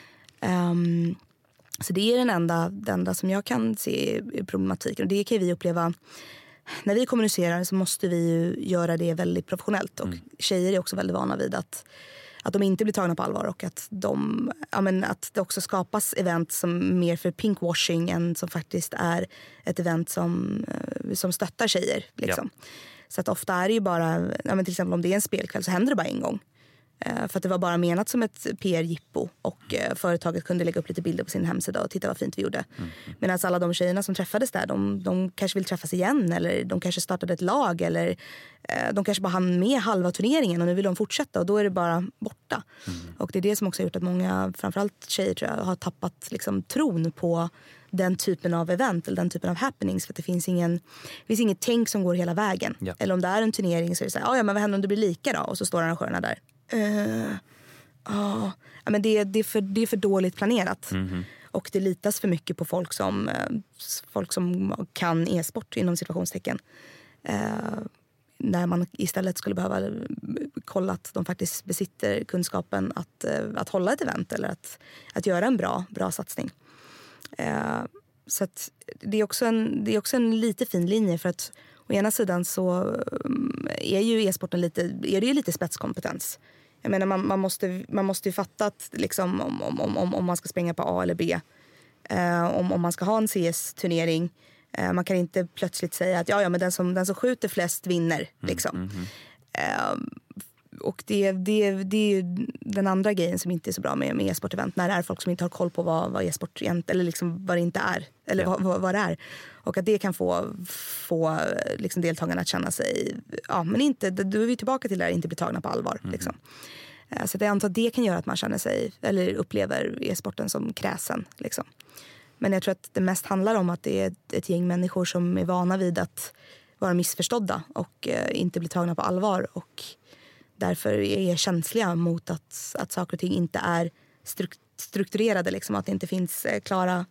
Så det är den enda som jag kan se i problematiken. Och det kan vi uppleva. När vi kommunicerar så måste vi ju göra det väldigt professionellt. Och tjejer är också väldigt vana vid att de inte blir tagna på allvar och att att det också skapas event som mer för pinkwashing än som faktiskt är ett event som stöttar tjejer. Liksom. Ja. Så att ofta är det ju bara, till exempel om det är en spelkväll så händer det bara en gång. För att det var bara menat som ett PR-jippo och företaget kunde lägga upp lite bilder på sin hemsida och titta vad fint vi gjorde. Medan alla de tjejerna som träffades där, de kanske vill träffas igen eller de kanske startade ett lag eller de kanske bara hann med halva turneringen och nu vill de fortsätta och då är det bara borta. Och det är det som också har gjort att många, framförallt tjejer tror jag, har tappat liksom tron på den typen av event eller den typen av happenings för att det finns inget tänk som går hela vägen. Ja. Eller om det är en turnering så är det så här, men vad händer om det blir lika då? Och så står arrangörerna där. Men det är för dåligt planerat. Och det litas för mycket på folk som kan e-sport inom situationstecken. När man istället skulle behöva kolla att de faktiskt besitter kunskapen att hålla ett event eller att göra en bra satsning. Så att det är också en lite fin linje för att å ena sidan så är ju e-sporten lite spetskompetens. Jag menar man måste ju fatta att liksom, om man ska springa på A eller B, om man ska ha en CS-turnering, man kan inte plötsligt säga att men den som skjuter flest vinner. Liksom. Och det är ju den andra grejen som inte är så bra med e-sportevent. När det är folk som inte har koll på vad e-sport egentligen, eller liksom vad det inte är. Eller vad det är. Och att det kan få liksom deltagarna att känna sig, men inte, då är vi tillbaka till det där, inte bli tagna på allvar. Liksom. Så jag antar att det kan göra att man känner sig, eller upplever e-sporten som kräsen. Liksom. Men jag tror att det mest handlar om att det är ett gäng människor som är vana vid att vara missförstådda och inte bli tagna på allvar och därför är känsliga mot att saker och ting inte är strukturerade. Liksom, att det inte finns klara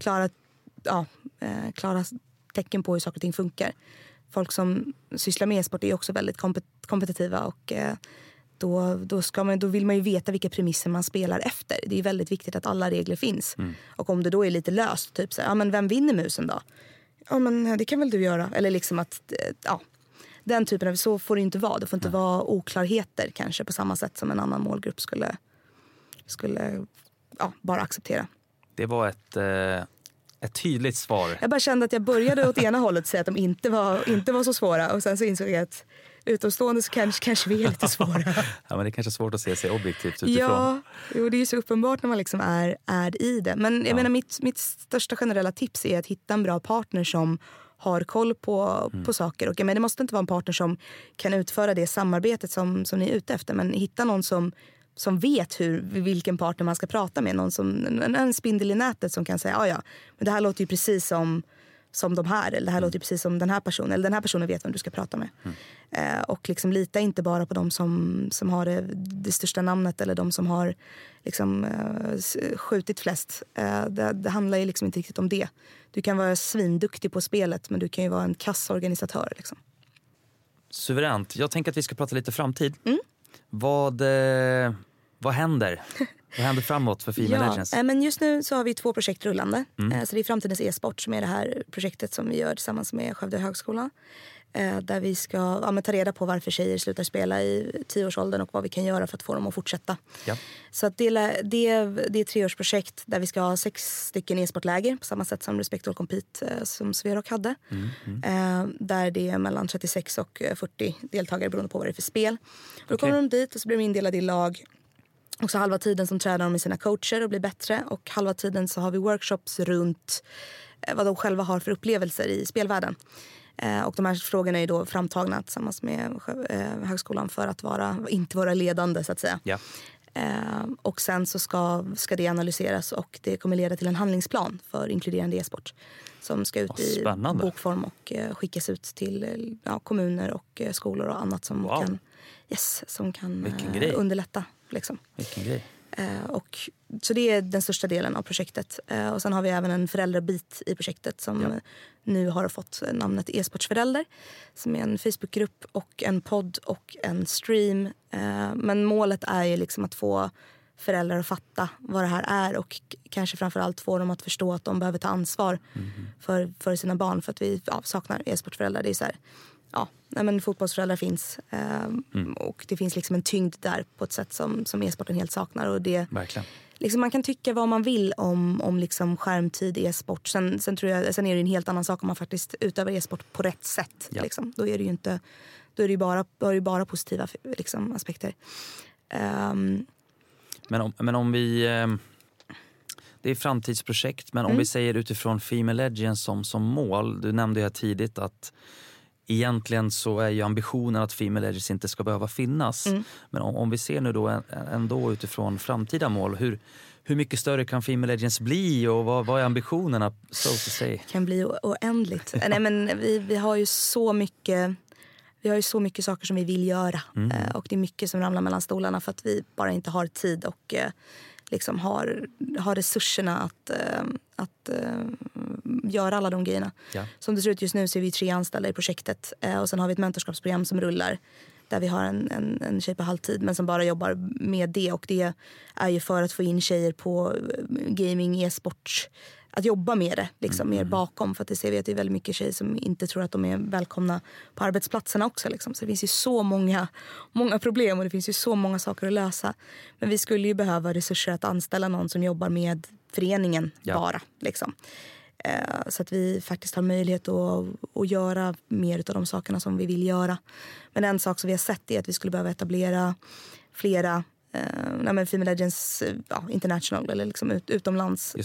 tecken på hur saker och ting funkar. Folk som sysslar med e-sport är också väldigt kompetitiva och då vill man ju veta vilka premisser man spelar efter. Det är väldigt viktigt att alla regler finns. Och om det då är lite löst, typ så här, men vem vinner musen då? Det kan väl du göra. Eller liksom att, den typen av, så får det inte vara. Det får inte vara oklarheter kanske på samma sätt som en annan målgrupp skulle bara acceptera. Det var ett tydligt svar. Jag bara kände att jag började åt ena hållet säga att de inte var så svåra och sen så insåg jag att utomstående så kanske vi är lite svåra. Men det är kanske svårt att se sig objektivt utifrån. Ja, det är ju så uppenbart när man liksom är i det. Men jag menar mitt största generella tips är att hitta en bra partner som har koll på saker. Och det måste inte vara en partner som kan utföra det samarbetet som ni är ute efter. Men hitta någon som vet vilken partner man ska prata med. Någon en spindel i nätet som kan säga men det här låter ju precis som de här. Eller det här låter precis som den här personen. Eller den här personen vet vem du ska prata med. Och liksom lita inte bara på de som har det största namnet. Eller de som har liksom, skjutit flest. Det handlar ju liksom inte riktigt om det. Du kan vara svinduktig på spelet. Men du kan ju vara en kassorganisatör. Liksom. Suveränt. Jag tänker att vi ska prata lite framtid. Vad händer? Vad händer framåt för Female Legends? Men just nu så har vi 2 projekt rullande. Så det är Framtidens e-sport som är det här projektet som vi gör tillsammans med Skövde högskola. Där vi ska ta reda på varför tjejer slutar spela i 10-årsåldern och vad vi kan göra för att få dem att fortsätta. Ja. Så att det är ett 3-årsprojekt där vi ska ha 6 stycken e-sportläger på samma sätt som Respect All Compete som Sverok hade. Där det är mellan 36 och 40 deltagare beroende på vad det är för spel. Och då kommer de dit och så blir de indelade i lag. Och så halva tiden som tränar de med sina coacher och blir bättre. Och halva tiden så har vi workshops runt vad de själva har för upplevelser i spelvärlden. Och de här frågorna är då framtagna tillsammans med högskolan för att inte vara ledande så att säga. Ja. Och sen så ska det analyseras och det kommer leda till en handlingsplan för inkluderande e-sport. Som ska ut i bokform och skickas ut till kommuner och skolor och annat som kan underlätta. Liksom. Vilken grej. Så det är den största delen av projektet. Och sen har vi även en föräldrabit i projektet som nu har fått namnet e-sportsförälder. Som är en Facebookgrupp och en podd och en stream. Men målet är ju liksom att få föräldrar att fatta vad det här är och kanske framförallt få dem att förstå att de behöver ta ansvar för sina barn. För att vi saknar e-sportföräldrar. Det är så här, men fotbollsföräldrar finns och det finns liksom en tyngd där på ett sätt som e-sporten helt saknar. Och det, liksom, man kan tycka vad man vill om liksom skärmtid, e-sport. Sen är det en helt annan sak om man faktiskt utövar e-sport på rätt sätt. Liksom. Då är det ju inte, då är det bara positiva liksom, aspekter. Men om vi... Det är framtidsprojekt, men om vi säger utifrån Female Legends som mål. Du nämnde ju här tidigt att egentligen så är ju ambitionen att Female Legends inte ska behöva finnas. Men om vi ser nu då ändå utifrån framtida mål, hur mycket större kan Female Legends bli och vad är ambitionerna, så att säga? Det kan bli oändligt. Nej, men vi har ju så mycket... Vi har ju så mycket saker som vi vill göra. Och det är mycket som ramlar mellan stolarna för att vi bara inte har tid och liksom har resurserna att göra alla de grejerna. Ja. Som det ser ut just nu så är vi 3 anställda i projektet. Och sen har vi ett mentorskapsprogram som rullar. Där vi har en tjej på halvtid men som bara jobbar med det. Och det är ju för att få in tjejer på gaming, e-sport. Att jobba med det, liksom, mer bakom. För att det ser vi att det är väldigt mycket tjejer som inte tror att de är välkomna på arbetsplatserna också. Liksom. Så det finns ju så många problem och det finns ju så många saker att lösa. Men vi skulle ju behöva resurser att anställa någon som jobbar med föreningen bara. Liksom. Så att vi faktiskt har möjlighet att göra mer av de sakerna som vi vill göra. Men en sak som vi har sett är att vi skulle behöva etablera flera Female Legends international eller liksom utomlands.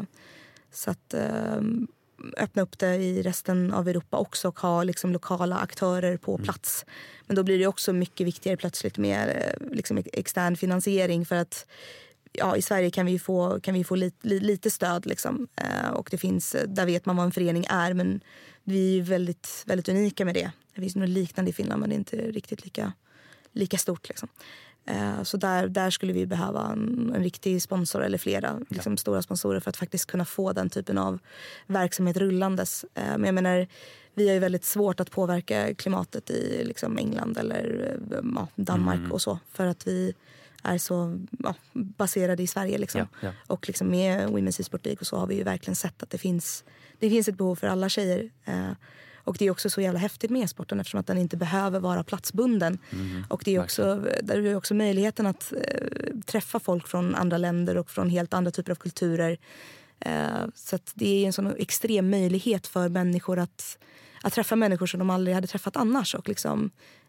Så att öppna upp det i resten av Europa också och ha liksom lokala aktörer på plats. Men då blir det också mycket viktigare plötsligt med liksom extern finansiering för att i Sverige kan vi få lite stöd liksom. Och det finns, där vet man vad en förening är, men vi är väldigt, väldigt unika med det. Det finns något liknande i Finland men det är inte riktigt lika stort liksom. Så där skulle vi behöva en riktig sponsor eller flera liksom, stora sponsorer för att faktiskt kunna få den typen av verksamhet rullandes. Men jag menar, vi har ju väldigt svårt att påverka klimatet i liksom, England eller Danmark och så. För att vi är så baserade i Sverige. Liksom. Och liksom, med Women's eSport League och så har vi ju verkligen sett att det finns ett behov för alla tjejer. Och det är också så jävla häftigt med e-sporten eftersom att den inte behöver vara platsbunden. Och det är också, där är också möjligheten att träffa folk från andra länder och från helt andra typer av kulturer. Så att det är en sån extrem möjlighet för människor att träffa människor som de aldrig hade träffat annars och liksom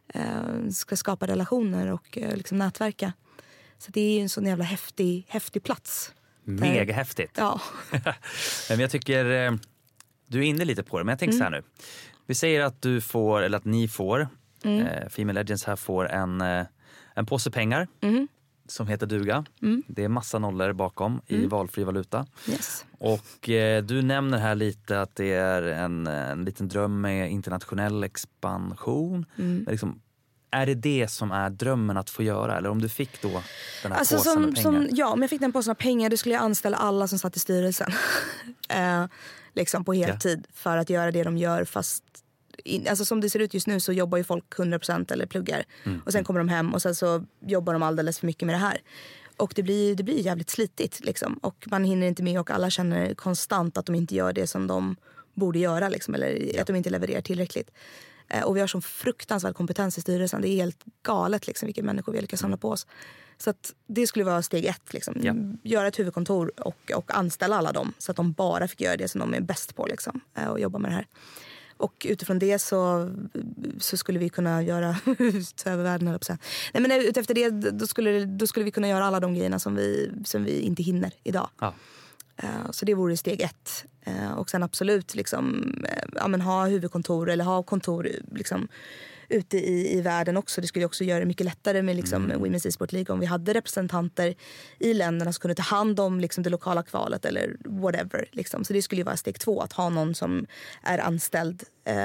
ska skapa relationer och liksom nätverka. Så det är en sån jävla häftig plats. Mega häftigt. Ja. Men jag tycker... Du är inne lite på det, men jag tänker så här nu. Vi säger att du får, eller att ni får, Female Legends här får en påse pengar. som heter duga. Det är massa nollor bakom i valfri valuta. Yes. Och du nämner här lite att det är en liten dröm med internationell expansion. Men liksom, är det som är drömmen att få göra? Eller om du fick då den här påsen med pengar? Ja, om jag fick den påsen med pengar, då skulle jag anställa alla som satt i styrelsen. Liksom på heltid för att göra det de gör. Fast alltså som det ser ut just nu så jobbar ju folk 100% eller pluggar. Och sen kommer de hem och sen så jobbar de alldeles för mycket med det här. Och det blir jävligt slitigt liksom. Och man hinner inte med och alla känner konstant att de inte gör det som de borde göra liksom. Eller att de inte levererar tillräckligt. Och vi har sån fruktansvärd kompetens i styrelsen. Det är helt galet liksom, vilka människor vi lyckas samla på oss. Så att det skulle vara steg 1 liksom. Göra ett huvudkontor och anställa alla dem. Så att de bara fick göra det som de är bäst på liksom, och jobba med det här. Och utifrån det så skulle vi kunna göra över världen, eller på sig. Nej, men utefter det då skulle vi kunna göra alla de grejerna som vi inte hinner idag. Ja. Så det vore steg 1. Och sen absolut liksom, ha huvudkontor eller ha kontor liksom, ute i världen också. Det skulle också göra det mycket lättare med liksom, Women's e-sport League om vi hade representanter i länderna som kunde ta hand om liksom, det lokala kvalet eller whatever. Liksom. Så det skulle ju vara steg 2, att ha någon som är anställd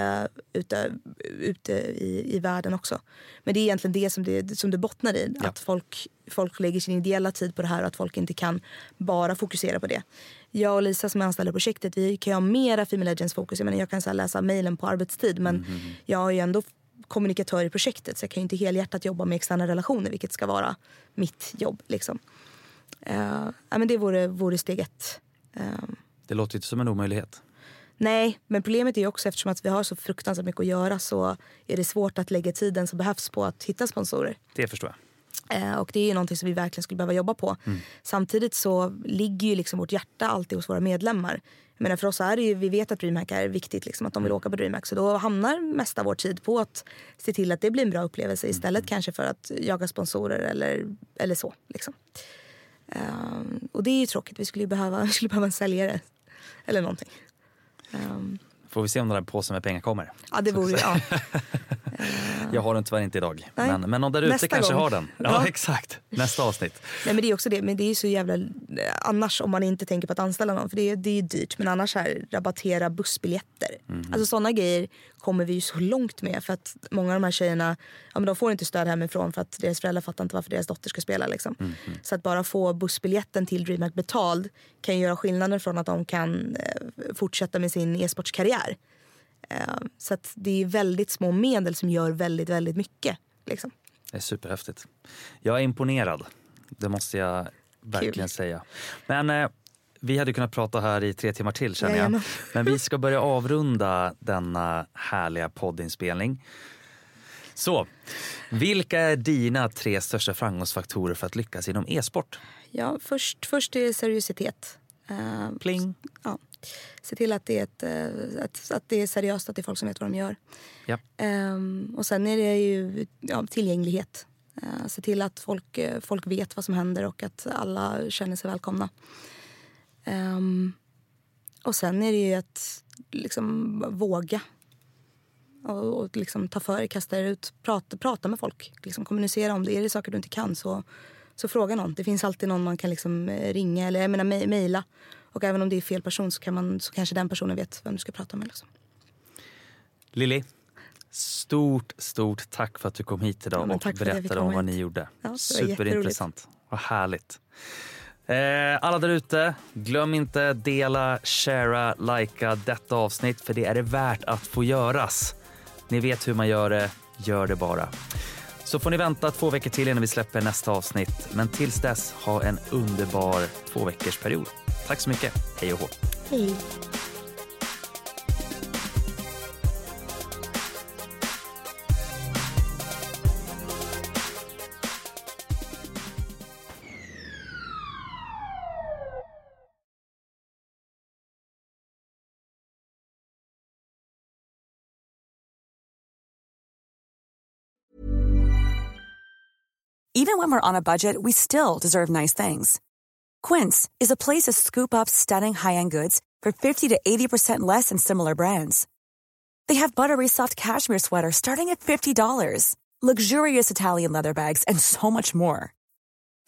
ute i världen också. Men det är egentligen det som det bottnar i. Att folk lägger sin ideella tid på det här och att folk inte kan bara fokusera på det. Jag och Lisa som är anställda i projektet, vi kan ju ha mera Female Legends fokus. Jag menar, jag kan så här läsa mejlen på arbetstid, men jag är ju ändå kommunikatör i projektet, så jag kan ju inte helhjärtat jobba med externa relationer, vilket ska vara mitt jobb liksom. Men det vore steg 1. Det låter inte som en omöjlighet. Nej, men problemet är ju också, eftersom att vi har så fruktansvärt mycket att göra, så är det svårt att lägga tiden som behövs på att hitta sponsorer. Det förstår jag. Och det är ju någonting som vi verkligen skulle behöva jobba på. Samtidigt så ligger ju liksom vårt hjärta alltid hos våra medlemmar. Jag menar, för oss är det ju, vi vet att DreamHack är viktigt liksom, att de vill åka på DreamHack. Så då hamnar mest av vår tid på att se till att det blir en bra upplevelse istället kanske för att jaga sponsorer eller så liksom. Och det är ju tråkigt, vi skulle behöva en säljare eller någonting. Får vi se om den där påsen med pengar kommer. Ja, det vore ja. Jag har den tyvärr inte idag. Men någon där ute kanske har den. Ja, exakt. Nästa avsnitt. Nej, men det är också det. Men det är ju så jävla... Annars om man inte tänker på att anställa någon. För det är dyrt. Men annars här, rabattera bussbiljetter. Alltså sådana grejer kommer vi ju så långt med. För att många av de här tjejerna, men de får inte stöd hemifrån. För att deras föräldrar fattar inte varför deras dotter ska spela. Liksom. Så att bara få bussbiljetten till DreamHack betald kan ju göra skillnaden från att de kan fortsätta med sin e-sportskarriär. Så att det är väldigt små medel som gör väldigt, väldigt mycket. Liksom. Det är superhäftigt. Jag är imponerad. Det måste jag verkligen säga. Men vi hade kunnat prata här i 3 timmar till, känner jag. Men vi ska börja avrunda denna härliga poddinspelning. Så, vilka är dina 3 största framgångsfaktorer för att lyckas inom e-sport? Ja, först är seriositet. Pling. Ja. Se till att det är seriöst, att det är folk som vet vad de gör. Ja. Och sen är det ju tillgänglighet. Se till att folk vet vad som händer och att alla känner sig välkomna. Och sen är det ju att liksom våga och liksom ta för, kasta ut, prata med folk, liksom kommunicera om det. Är det saker du inte kan så fråga någon. Det finns alltid någon man kan liksom ringa eller jag menar mejla. Och även om det är fel person så kanske den personen vet vem du ska prata med. Liksom. Lili, stort tack för att du kom hit idag och berättade om vad ni gjorde. Ja, superintressant. Vad härligt. Alla där ute, glöm inte dela, sharea, likea detta avsnitt, för det är det värt att få göras. Ni vet hur man gör det bara. Så får ni vänta 2 veckor till innan vi släpper nästa avsnitt. Men tills dess, ha en underbar 2 veckors period. Tack så mycket. Hej och hå. Hej. Even when we're on a budget, we still deserve nice things. Quince is a place to scoop up stunning high-end goods for 50 to 80% less than similar brands. They have buttery soft cashmere sweaters starting at $50, luxurious Italian leather bags, and so much more.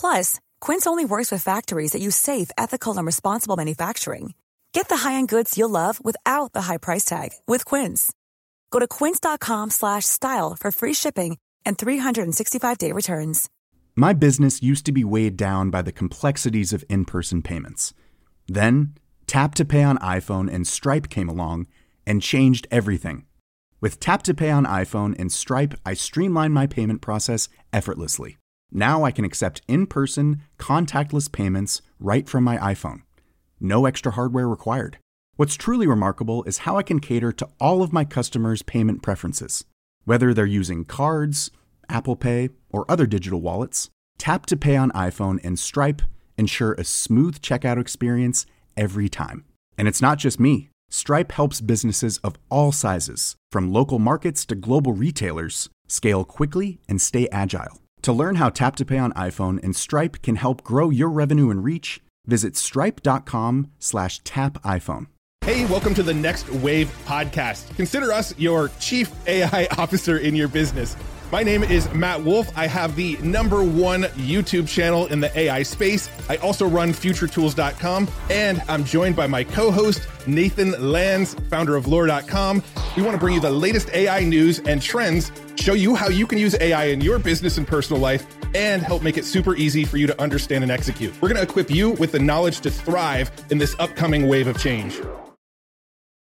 Plus, Quince only works with factories that use safe, ethical, and responsible manufacturing. Get the high-end goods you'll love without the high price tag with Quince. Go to quince.com/style for free shipping and 365-day returns. My business used to be weighed down by the complexities of in-person payments. Then, Tap to Pay on iPhone and Stripe came along and changed everything. With Tap to Pay on iPhone and Stripe, I streamlined my payment process effortlessly. Now I can accept in-person, contactless payments right from my iPhone. No extra hardware required. What's truly remarkable is how I can cater to all of my customers' payment preferences. Whether they're using cards, Apple Pay, or other digital wallets, Tap to Pay on iPhone and Stripe ensure a smooth checkout experience every time. And it's not just me. Stripe helps businesses of all sizes, from local markets to global retailers, scale quickly and stay agile. To learn how Tap to Pay on iPhone and Stripe can help grow your revenue and reach, visit stripe.com/tapiphone. Hey, welcome to the Next Wave podcast. Consider us your chief AI officer in your business. My name is Matt Wolf. I have the #1 YouTube channel in the AI space. I also run futuretools.com, and I'm joined by my co-host, Nathan Lands, founder of Lore.com. We want to bring you the latest AI news and trends, show you how you can use AI in your business and personal life, and help make it super easy for you to understand and execute. We're going to equip you with the knowledge to thrive in this upcoming wave of change.